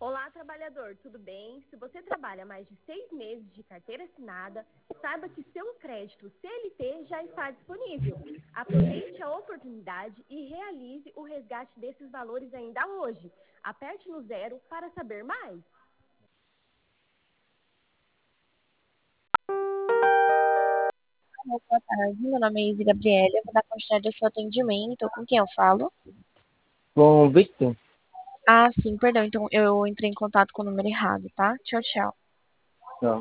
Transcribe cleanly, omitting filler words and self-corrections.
Olá, trabalhador, tudo bem? Se você trabalha mais de 6 meses de carteira assinada, saiba que seu crédito CLT já está disponível. Aproveite a oportunidade e realize o resgate desses valores ainda hoje. Aperte no 0 para saber mais. Boa tarde, meu nome é Izzy Gabriela, eu vou dar continuidade ao seu atendimento. Com quem eu falo? Com o Victor? Ah, sim, perdão, então eu entrei em contato com o número errado, tá? Tchau, tchau.